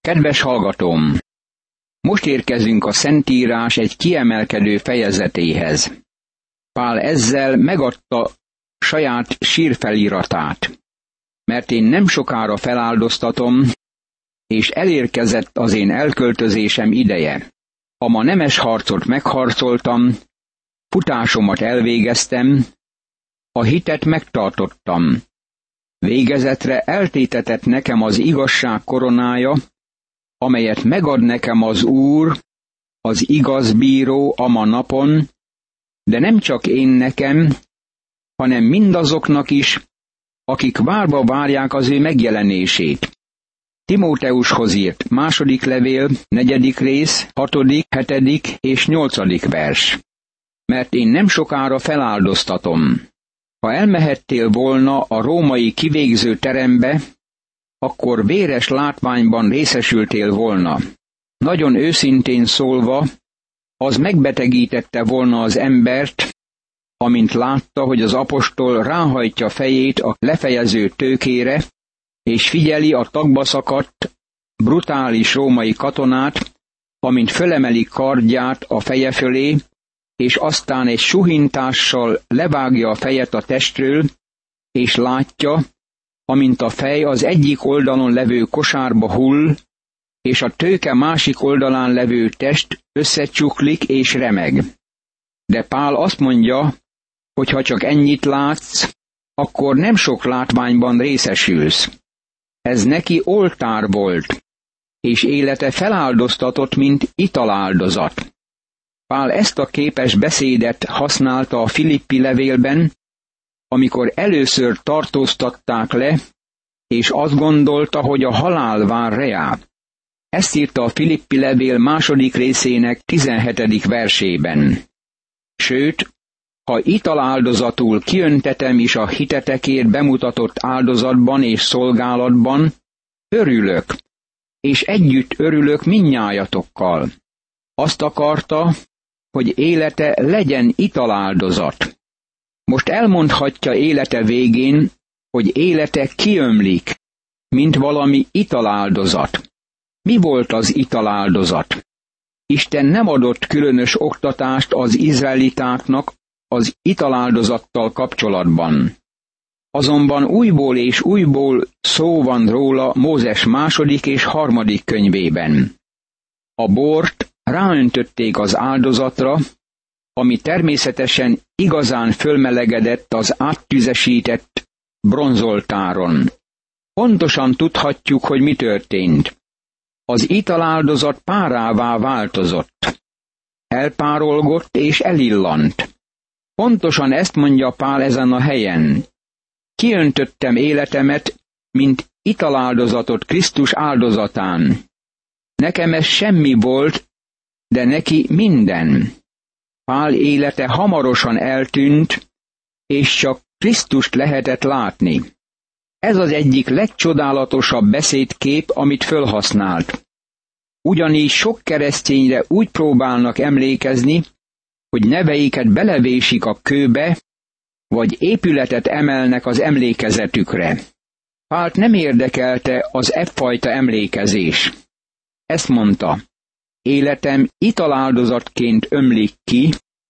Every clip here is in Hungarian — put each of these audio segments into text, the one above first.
Kedves hallgatóm! Most érkezünk a Szentírás egy kiemelkedő fejezetéhez. Pál ezzel megadta saját sírfeliratát, mert én nem sokára feláldoztatom, és elérkezett az én elköltözésem ideje. A ma nemes harcot megharcoltam, futásomat elvégeztem, a hitet megtartottam. Végezetre eltétetett nekem az igazság koronája, amelyet megad nekem az Úr, az igaz bíró a ma napon, de nem csak én nekem, hanem mindazoknak is, akik várva várják az ő megjelenését. Timóteushoz írt 2. levél, 4. rész, 6., 7. és 8. vers. Mert én nem sokára feláldoztatom. Ha elmehettél volna a római kivégző terembe, akkor véres látványban részesültél volna. Nagyon őszintén szólva, az megbetegítette volna az embert, amint látta, hogy az apostol ráhajtja fejét a lefejező tőkére, és figyeli a tagba szakadt, brutális római katonát, amint fölemeli kardját a feje fölé, és aztán egy suhintással levágja a fejet a testről, és látja, amint a fej az egyik oldalon levő kosárba hull, és a tőke másik oldalán levő test összecsuklik és remeg. De Pál azt mondja, hogy ha csak ennyit látsz, akkor nem sok látványban részesülsz. Ez neki oltár volt, és élete feláldoztatott, mint italáldozat. Pál ezt a képes beszédet használta a Filippi levélben, amikor először tartóztatták le, és azt gondolta, hogy a halál vár reá. Ezt írta a Filippi levél 2. részének 17. versében. Sőt, ha italáldozatul kiöntetem is a hitetekért bemutatott áldozatban és szolgálatban, örülök, és együtt örülök mindnyájatokkal. Azt akarta, hogy élete legyen italáldozat. Most elmondhatja élete végén, hogy élete kiömlik, mint valami italáldozat. Mi volt az italáldozat? Isten nem adott különös oktatást az izraelitáknak az italáldozattal kapcsolatban. Azonban újból és újból szó van róla Mózes 2. és 3. könyvében. A bort ráöntötték az áldozatra, ami természetesen igazán fölmelegedett az áttüzesített bronzoltáron. Pontosan tudhatjuk, hogy mi történt. Az italáldozat párává változott. Elpárolgott és elillant. Pontosan ezt mondja Pál ezen a helyen. Kiöntöttem életemet, mint italáldozatot Krisztus áldozatán. Nekem ez semmi volt, de neki minden. Pál élete hamarosan eltűnt, és csak Krisztust lehetett látni. Ez az egyik legcsodálatosabb beszédkép, amit fölhasznált. Ugyanígy sok keresztényre úgy próbálnak emlékezni, hogy neveiket belevésik a kőbe, vagy épületet emelnek az emlékezetükre. Pált nem érdekelte az effajta emlékezés. Ezt mondta, életem italáldozatként ömlik ki,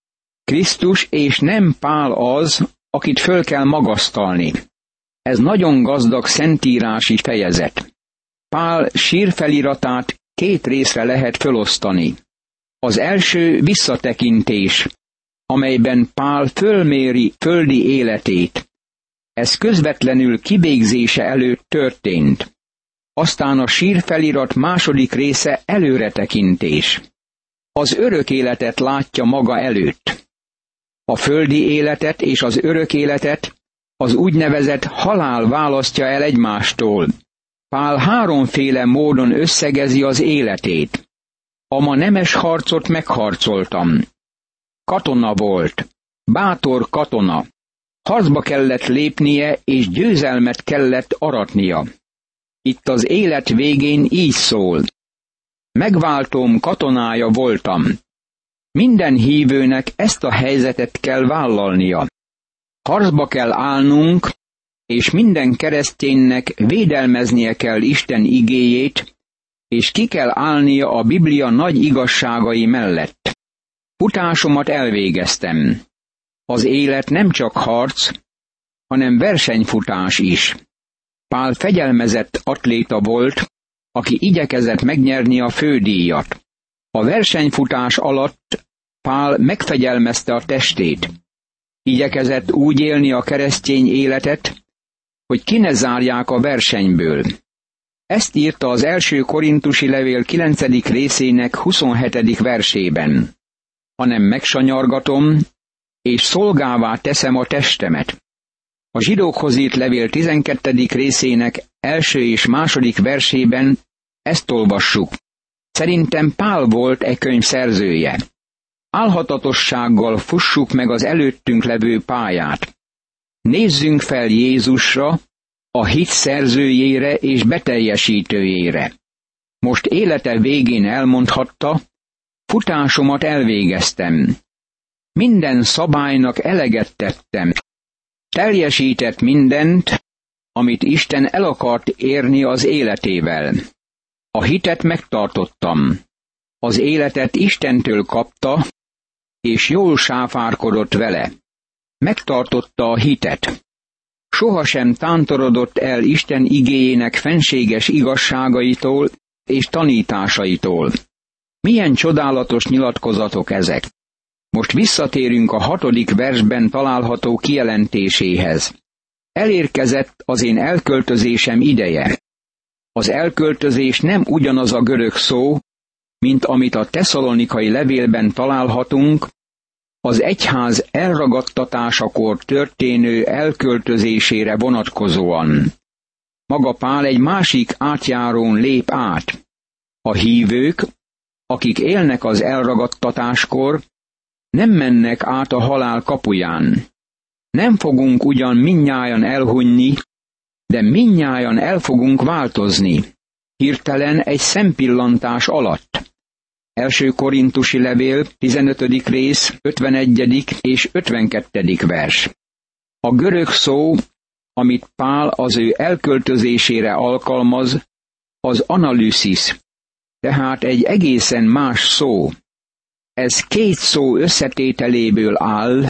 Krisztus és nem Pál az, akit föl kell magasztalni. Ez nagyon gazdag szentírási fejezet. Pál sírfeliratát 2 részre lehet fölosztani. Az első visszatekintés, amelyben Pál fölméri földi életét. Ez közvetlenül kivégzése előtt történt. Aztán a sírfelirat 2. része előretekintés. Az örök életet látja maga előtt. A földi életet és az örök életet az úgynevezett halál választja el egymástól. Pál 3 módon összegezi az életét. A ma nemes harcot megharcoltam. Katona volt, bátor katona. Harcba kellett lépnie, és győzelmet kellett aratnia. Itt az élet végén így szól. Megváltóm katonája voltam. Minden hívőnek ezt a helyzetet kell vállalnia. Harcba kell állnunk, és minden kereszténynek védelmeznie kell Isten igéjét, és ki kell állnia a Biblia nagy igazságai mellett. Futásomat elvégeztem. Az élet nem csak harc, hanem versenyfutás is. Pál fegyelmezett atléta volt, aki igyekezett megnyerni a fődíjat. A versenyfutás alatt Pál megfegyelmezte a testét. Igyekezett úgy élni a keresztény életet, hogy ki ne zárják a versenyből. Ezt írta az első korintusi levél 9. részének 27. versében. Hanem megsanyargatom, és szolgává teszem a testemet. A zsidókhoz írt levél 12. részének 1. és 2. versében ezt olvassuk. Szerintem Pál volt e könyv szerzője. Álhatatossággal fussuk meg az előttünk levő pályát. Nézzünk fel Jézusra, a hit szerzőjére és beteljesítőjére. Most élete végén elmondhatta, futásomat elvégeztem. Minden szabálynak eleget tettem. Teljesített mindent, amit Isten el akart érni az életével. A hitet megtartottam. Az életet Istentől kapta, és jól sáfárkodott vele. Megtartotta a hitet. Sohasem tántorodott el Isten igéjének fenséges igazságaitól és tanításaitól. Milyen csodálatos nyilatkozatok ezek! Most visszatérünk a 6. versben található kijelentéséhez. Elérkezett az én elköltözésem ideje. Az elköltözés nem ugyanaz a görög szó, mint amit a tesszalonikai levélben találhatunk, az egyház elragadtatásakor történő elköltözésére vonatkozóan. Maga Pál egy másik átjárón lép át. A hívők, akik élnek az elragadtatáskor, nem mennek át a halál kapuján. Nem fogunk ugyan mindnyájan elhunyni, de mindnyájan el fogunk változni. Hirtelen egy szempillantás alatt. 1. korintusi levél, 15. rész, 51. és 52. vers. A görög szó, amit Pál az ő elköltözésére alkalmaz, az analysis, tehát egy egészen más szó. Ez két szó összetételéből áll,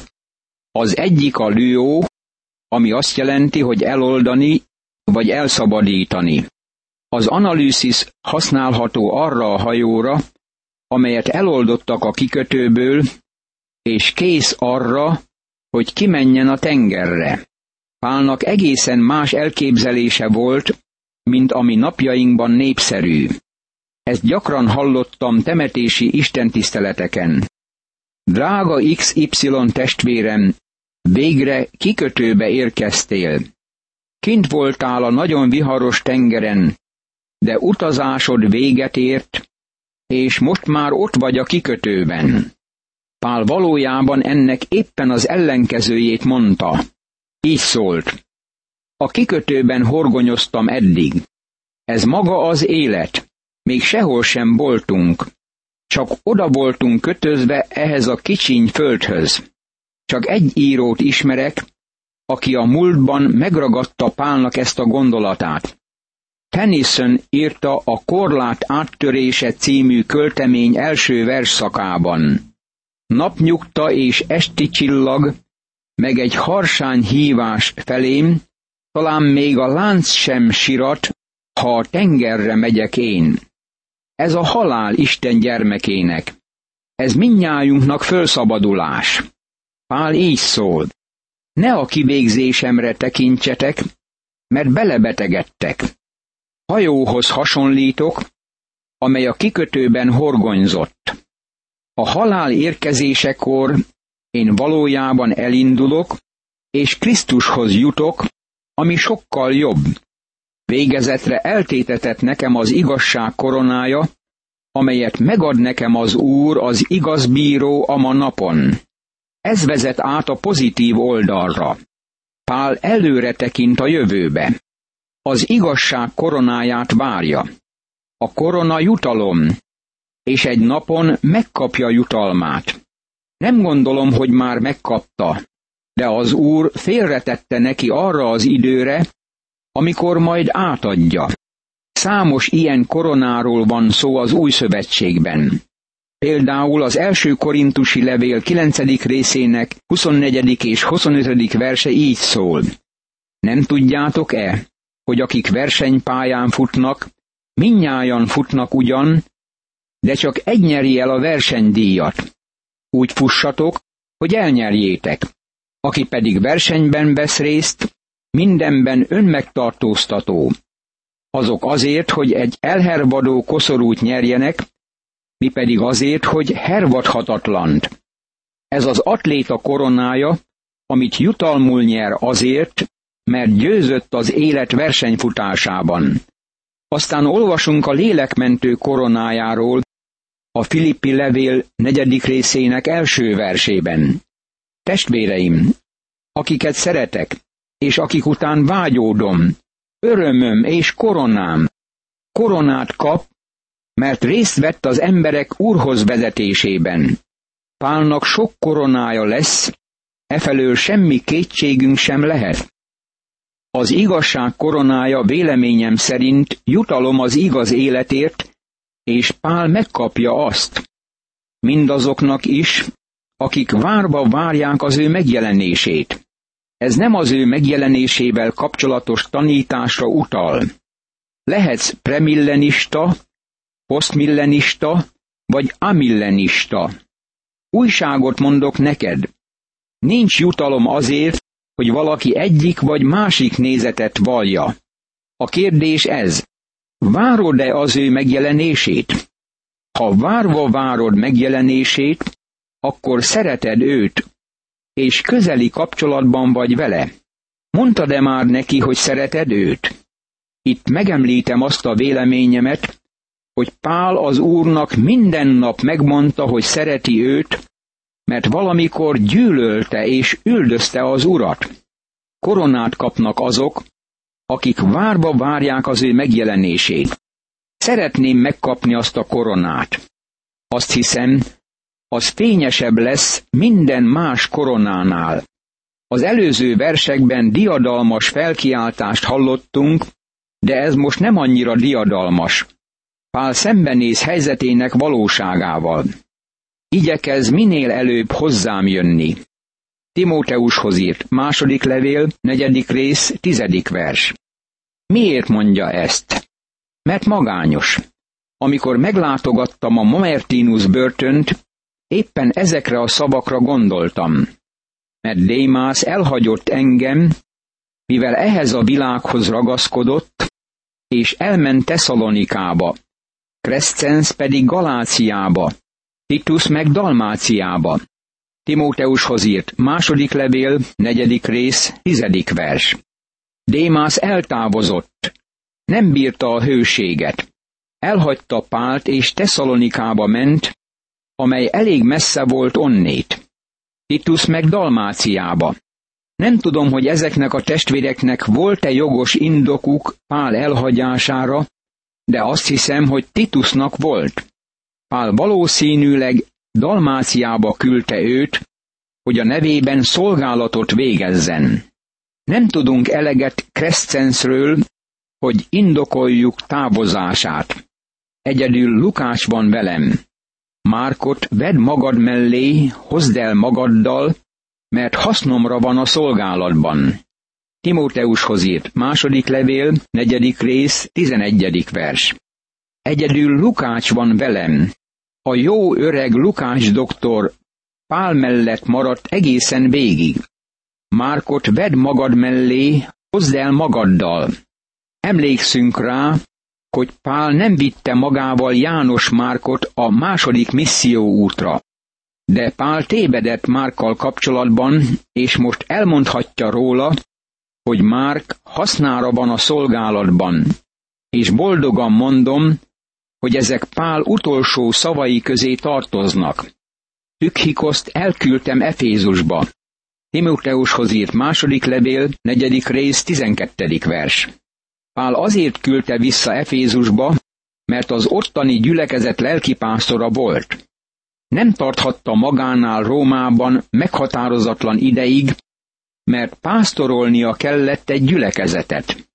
az egyik a lüó, ami azt jelenti, hogy eloldani vagy elszabadítani. Az analysis használható arra a hajóra, amelyet eloldottak a kikötőből, és kész arra, hogy kimenjen a tengerre. Pálnak egészen más elképzelése volt, mint ami napjainkban népszerű. Ezt gyakran hallottam temetési istentiszteleteken. Drága XY testvérem, végre kikötőbe érkeztél. Kint voltál a nagyon viharos tengeren, de utazásod véget ért, és most már ott vagy a kikötőben. Pál valójában ennek éppen az ellenkezőjét mondta. Így szólt. A kikötőben horgonyoztam eddig. Ez maga az élet. Még sehol sem voltunk. Csak oda voltunk kötözve ehhez a kicsiny földhöz. Csak egy írót ismerek, aki a múltban megragadta Pálnak ezt a gondolatát. Tennyson írta a Korlát áttörése című költemény első versszakában. Napnyugta és esti csillag, meg egy harsány hívás felém, talán még a lánc sem sirat, ha a tengerre megyek én. Ez a halál Isten gyermekének. Ez mindnyájunknak fölszabadulás. Pál így szól. Ne a kivégzésemre tekintsetek, mert belebetegedtek. Hajóhoz hasonlítok, amely a kikötőben horgonyzott. A halál érkezésekor én valójában elindulok, és Krisztushoz jutok, ami sokkal jobb. Végezetre eltétetett nekem az igazság koronája, amelyet megad nekem az Úr, az igaz bíró a ma napon. Ez vezet át a pozitív oldalra. Pál előre tekint a jövőbe. Az igazság koronáját várja. A korona jutalom, és egy napon megkapja jutalmát. Nem gondolom, hogy már megkapta, de az Úr félretette neki arra az időre, amikor majd átadja. Számos ilyen koronáról van szó az Új Szövetségben. Például az első korintusi levél 9. részének 24. és 25. verse így szól. Nem tudjátok-e, hogy akik versenypályán futnak, mindnyájan futnak ugyan, de csak egy nyeri el a versenydíjat. Úgy fussatok, hogy elnyerjétek. Aki pedig versenyben vesz részt, mindenben önmegtartóztató. Azok azért, hogy egy elhervadó koszorút nyerjenek, mi pedig azért, hogy hervadhatatlant. Ez az atléta koronája, amit jutalmul nyer azért, mert győzött az élet versenyfutásában. Aztán olvasunk a lélekmentő koronájáról, a Filippi levél 4. részének első versében. Testvéreim, akiket szeretek, és akik után vágyódom, örömöm és koronám. Koronát kap, mert részt vett az emberek Úrhoz vezetésében. Pálnak sok koronája lesz, efelől semmi kétségünk sem lehet. Az igazság koronája véleményem szerint jutalom az igaz életért, és Pál megkapja azt. Mindazoknak is, akik várva várják az ő megjelenését. Ez nem az ő megjelenésével kapcsolatos tanításra utal. Lehetsz premillenista, posztmillenista vagy amillenista. Újságot mondok neked. Nincs jutalom azért, hogy valaki egyik vagy másik nézetet vallja. A kérdés ez, várod-e az ő megjelenését? Ha várva várod megjelenését, akkor szereted őt, és közeli kapcsolatban vagy vele. Mondtad-e már neki, hogy szereted őt? Itt megemlítem azt a véleményemet, hogy Pál az Úrnak minden nap megmondta, hogy szereti őt, mert valamikor gyűlölte és üldözte az Urat. Koronát kapnak azok, akik várva várják az ő megjelenését. Szeretném megkapni azt a koronát. Azt hiszem, az fényesebb lesz minden más koronánál. Az előző versekben diadalmas felkiáltást hallottunk, de ez most nem annyira diadalmas. Pál szembenéz helyzetének valóságával. Igyekezz minél előbb hozzám jönni. Timóteushoz írt 2. levél, 4. rész, 10. vers. Miért mondja ezt? Mert magányos. Amikor meglátogattam a Mamertinus börtönt, éppen ezekre a szavakra gondoltam. Mert Démász elhagyott engem, mivel ehhez a világhoz ragaszkodott, és elment Tesszalonikába, Crescens pedig Galáciába, Titus meg Dalmáciába. Timóteushoz írt 2. levél, 4. rész, 10. vers. Démász eltávozott, nem bírta a hőséget. Elhagyta Pált és Tesszalonikába ment, amely elég messze volt onnét. Titus meg Dalmáciába. Nem tudom, hogy ezeknek a testvéreknek volt-e jogos indokuk Pál elhagyására, de azt hiszem, hogy Titusnak volt. Pál valószínűleg Dalmáciába küldte őt, hogy a nevében szolgálatot végezzen. Nem tudunk eleget Crescensről, hogy indokoljuk távozását. Egyedül Lukás van velem. Márkot vedd magad mellé, hozd el magaddal, mert hasznomra van a szolgálatban. Timóteushoz írt 2. levél, 4. rész, 11. vers. Egyedül Lukács van velem. A jó öreg Lukács doktor Pál mellett maradt egészen végig. Márkot vedd magad mellé, hozd el magaddal. Emlékszünk rá, hogy Pál nem vitte magával János Márkot a 2. misszióútra. De Pál tévedett Márkkal kapcsolatban, és most elmondhatja róla, hogy Márk hasznára van a szolgálatban. És boldogan mondom, hogy ezek Pál utolsó szavai közé tartoznak. Tükhikoszt elküldtem Efézusba. Timóteushoz írt 2. levél, 4. rész, 12. vers. Pál azért küldte vissza Efézusba, mert az ottani gyülekezet lelkipásztora volt. Nem tarthatta magánál Rómában meghatározatlan ideig, mert pásztorolnia kellett egy gyülekezetet.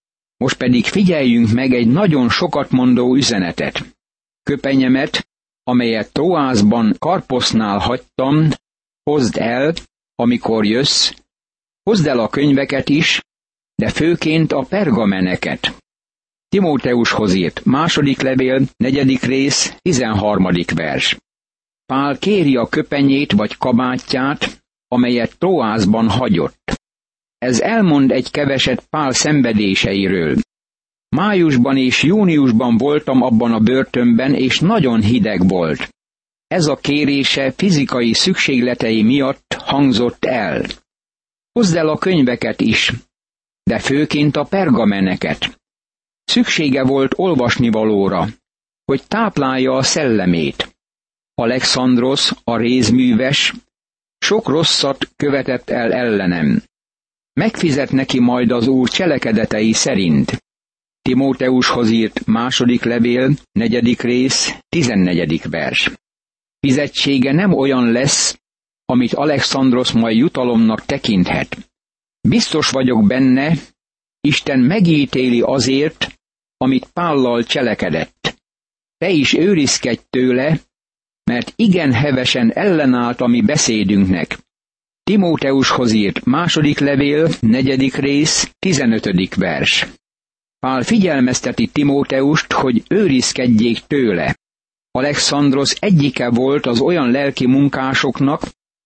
Most pedig figyeljünk meg egy nagyon sokat mondó üzenetet. Köpenyemet, amelyet Troászban Karposznál hagytam, hozd el, amikor jössz, hozd el a könyveket is, de főként a pergameneket. Timóteushoz írt második levél, 4. rész, 13. vers. Pál kéri a köpenyét vagy kabátját, amelyet Troászban hagyott. Ez elmond egy keveset Pál szenvedéseiről. Májusban és júniusban voltam abban a börtönben, és nagyon hideg volt. Ez a kérése fizikai szükségletei miatt hangzott el. Hozd el a könyveket is, de főként a pergameneket. Szüksége volt olvasnivalóra, hogy táplálja a szellemét. Alexandrosz, a rézműves, sok rosszat követett el ellenem. Megfizet neki majd az Úr cselekedetei szerint. Timóteushoz írt második levél, 4. rész, 14. vers. Fizetsége nem olyan lesz, amit Alexandrosz majd jutalomnak tekinthet. Biztos vagyok benne, Isten megítéli azért, amit Pállal cselekedett. Te is őrizkedj tőle, mert igen hevesen ellenállt a mi beszédünknek. Timóteushoz írt második levél, 4. rész, 15. vers. Pál figyelmezteti Timóteust, hogy őrizkedjék tőle. Alexandrosz egyike volt az olyan lelki munkásoknak,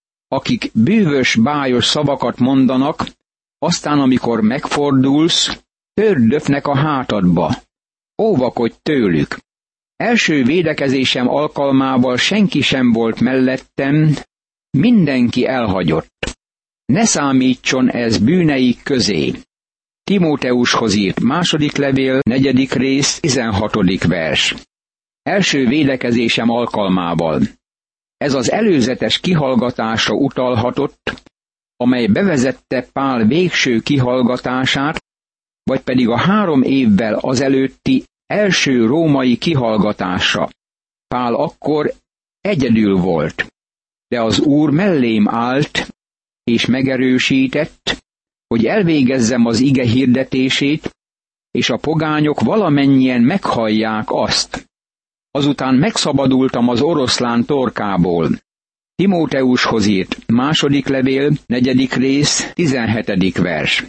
akik bűvös, bájos szavakat mondanak, aztán amikor megfordulsz, tördöfnek a hátadba. Óvakodj tőlük! Első védekezésem alkalmával senki sem volt mellettem, mindenki elhagyott. Ne számítson ez bűneik közé. Timóteushoz írt második levél, 4. rész, 16. vers. Első védekezésem alkalmával. Ez az előzetes kihallgatásra utalhatott, amely bevezette Pál végső kihallgatását, vagy pedig a 3 évvel azelőtti első római kihallgatásra. Pál akkor egyedül volt, de az Úr mellém állt, és megerősített, hogy elvégezzem az ige hirdetését, és a pogányok valamennyien meghallják azt. Azután megszabadultam az oroszlán torkából. Timóteushoz írt második levél, 4. rész, 17. vers.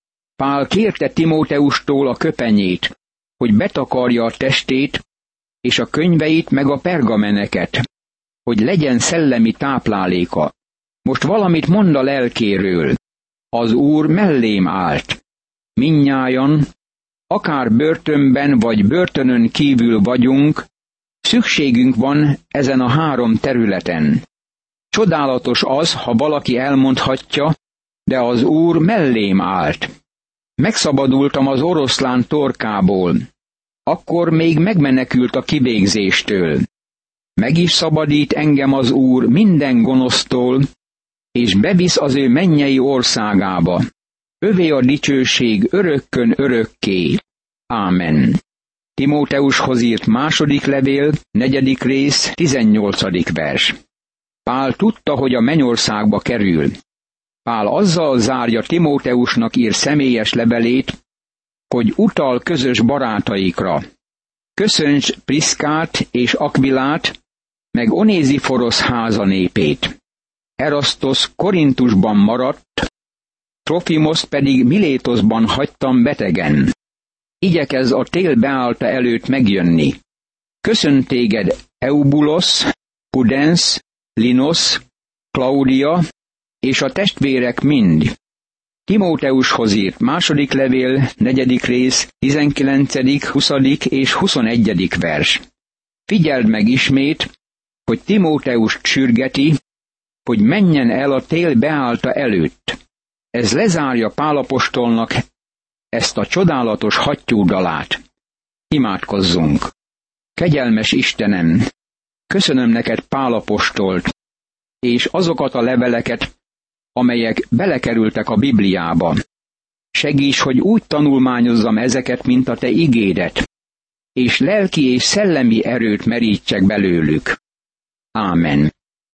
Pál kérte Timóteustól a köpenyét, hogy betakarja a testét, és a könyveit meg a pergameneket, hogy legyen szellemi tápláléka. Most valamit mond a lelkéről. Az Úr mellém állt. Mindnyájan, akár börtönben vagy börtönön kívül vagyunk, szükségünk van ezen a 3 területen. Csodálatos az, ha valaki elmondhatja, de az Úr mellém állt. Megszabadultam az oroszlán torkából. Akkor még megmenekült a kivégzéstől. Meg is szabadít engem az Úr minden gonosztól, és bevisz az ő mennyei országába. Övé a dicsőség örökkön örökké. Ámen. Timóteushoz írt második levél, 4. rész, 18. vers. Pál tudta, hogy a mennyországba kerül. Pál azzal zárja Timóteusnak ír személyes levelét, hogy utal közös barátaikra. Köszönts Priszkát és Akvilát, meg Onéziforosz háza népét. Erasztosz Korintusban maradt, Trofimoszt pedig Milétoszban hagytam betegen. Igyekezz a tél beállta előtt megjönni. Köszönt téged Eubulosz, Pudens, Linos, Klaudia és a testvérek mind. Timóteushoz írt második levél, 4. rész, 19., 20. és 21. vers. Figyeld meg ismét, hogy Timóteust sürgeti, hogy menjen el a tél beállta előtt. Ez lezárja Pál apostolnak ezt a csodálatos hattyúdalát. Imádkozzunk! Kegyelmes Istenem, köszönöm neked Pál apostolt, és azokat a leveleket, amelyek belekerültek a Bibliába. Segíts, hogy úgy tanulmányozzam ezeket, mint a te igédet, és lelki és szellemi erőt merítsek belőlük. Ámen.